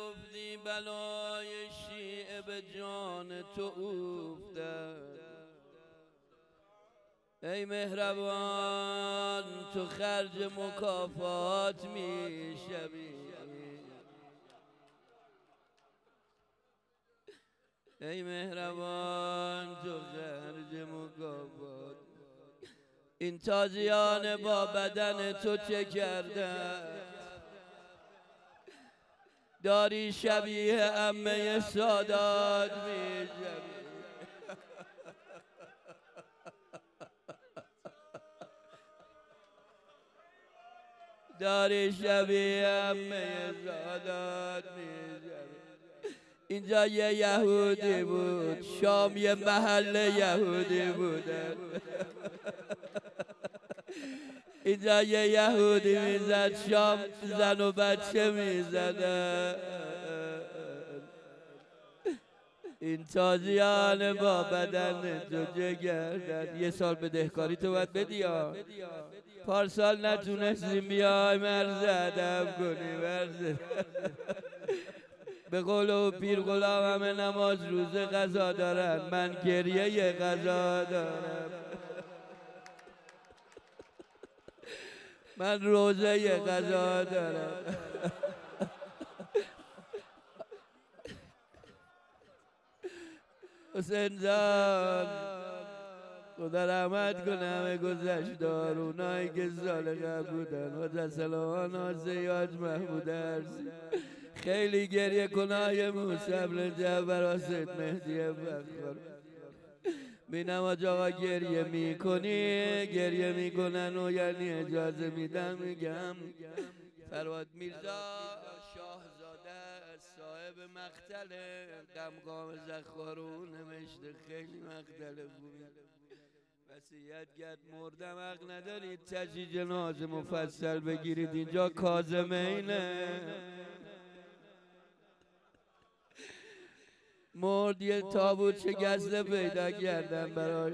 گفتی بلای شیعه به جان تو افتد، ای مهربان تو خرج مکافات میشوی. ای مهربان تو خرج مکافات. این تازیان با بدن تو چه کردن؟ داری شبیه عمه سادات میشوی. داری شبیه عمه سادات میشوی. اینجا یه یهودی بود، شام یه محل یهودی بودن. اینجا یه یهودی میزد شام زن و بچه میزدن. این تازیان با بدن تو چه کردن؟ یه سال بدهکاری تو باید بدی ها. پارسال نتونستیم بیای مرز ادب کنی. مرز به قول او پیر غلام همه نماز روزه قضا دارن، من گریه قضا دارم. من روزه قضا دارم. حسین جان خدا رحمت کنه همه گذشتار، اونایی که سال قبل بودن. حضرت سلامان حاضر حاج محمود ارزی خیلی گریه کنای موسی بن جعفر و سید مهدی فخر. بینم آقا گریه میکنی، گریه میکنن و یعنی اجازه میدن. میگم فرهاد میرزا شاهزاده صاحب مقتل قمقام زخارون نوشته، خیلی مقتل خوبی. وصیت کرد مردم حق ندارید تجهیز جنازه مفصل بگیرید، اینجا کاظمینه. مرد یه تابوت شکسته پیدا کردن براش،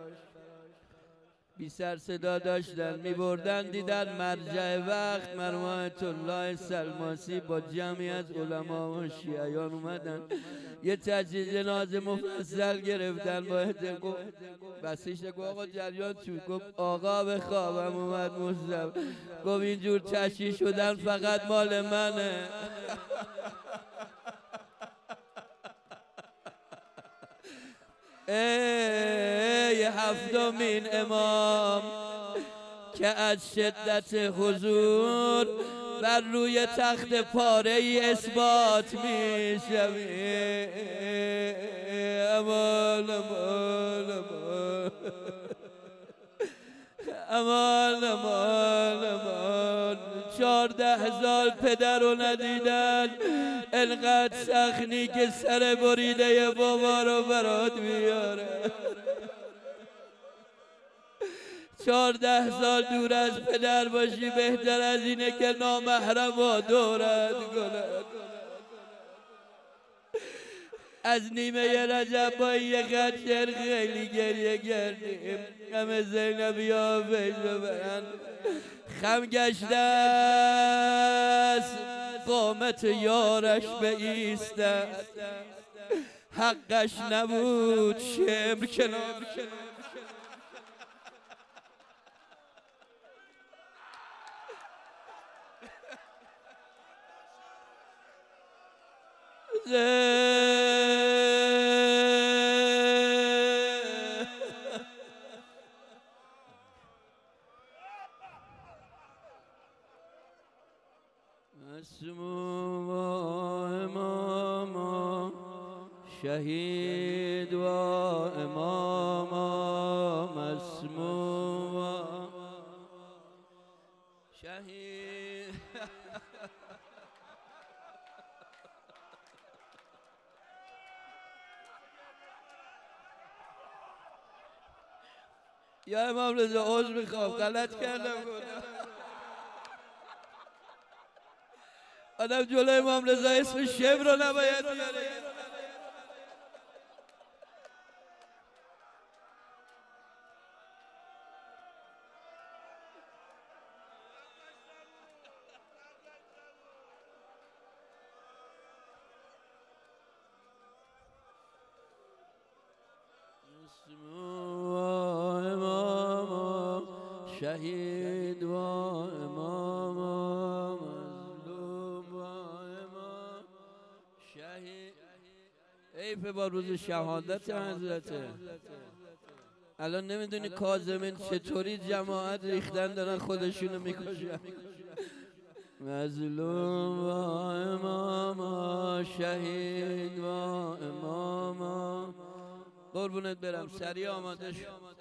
بی سر صدا داشتن میبردن، دیدن مرجع وقت مرحوم آیت الله سلماسی با جمعی از علما و شیعیان اومدن یه تجهیز جنازه مفصل گرفتن. با احترام بسیش گفت آقا جریان چون؟ گفت آقا به خوابم اومد مصطفی. گفت اینجور تشییع شدن فقط مال منه. ای هفتمین امام که از شدت حضور بر روی تخت پاره ای اثبات می شوی. امان امان امان امان امان امان. 14,000 پدر رو ندیدن، انقدر سخنی که سر بریده بابا رو برات میاره. 14 سال دور از پدر باشی بهتر از اینه که نامحرم و دورت کنن. از نیمه رجب با یه خطر خیلی گریه کردیم، همه زینبی ها فیض ببرن. خم گشته است قامت یارش به ایستد، حقش نبود شمر کنار. مسموم اماما شهید و اماما مسموم شهید. یا امام رضا عذر میخوام غلط کردم. آدم جلوی امام رضا اسم شبر رو نباید بیاره. مسموم و امام شهید و امام مظلوم و امام شهید. حیف با روز شهادت حضرته. الان نمیدونی کاظمین چطوری جماعت ریختن دارن خودشونو میکشن. مظلوم و امام شهید و امام. قربونت برم، سریع آماده شو.